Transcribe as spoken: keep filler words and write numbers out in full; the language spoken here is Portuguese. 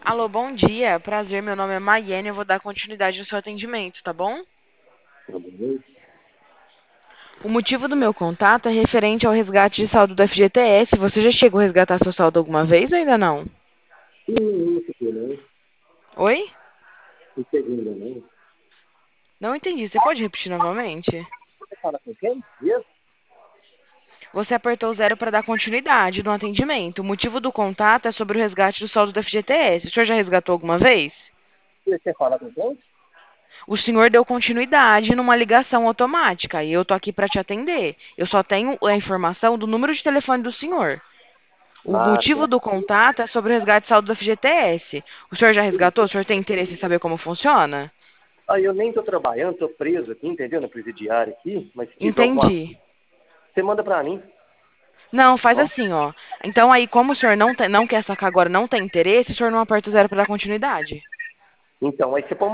Alô, bom dia. Prazer, meu nome é Maiane. Eu vou dar continuidade no seu atendimento, tá bom? Tá bom? O motivo do meu contato é referente ao resgate de saldo do F G T S. Você já chegou a resgatar seu saldo alguma vez ou ainda não? Não, não fiquei, não. Oi? Não peguei ainda, não. Não entendi. Você pode repetir novamente? Você fala com quem? Isso? Você apertou zero para dar continuidade no atendimento. O motivo do contato é sobre o resgate do saldo do F G T S. O senhor já resgatou alguma vez? Você fala com quem? O senhor deu continuidade numa ligação automática e eu tô aqui para te atender. Eu só tenho a informação do número de telefone do senhor. O Ah, motivo tá. do contato é sobre o resgate de saldo do F G T S. O senhor já resgatou? O senhor tem interesse em saber como funciona? Aí eu nem tô trabalhando, tô preso aqui, entendeu? Na presidiária aqui, mas se tiver alguma... Entendi. Você manda pra mim, Não, faz ó. assim, ó. Então aí, como o senhor não, tem- não quer sacar agora, não tem interesse, o senhor não aperta o zero para dar continuidade. Então, aí você pode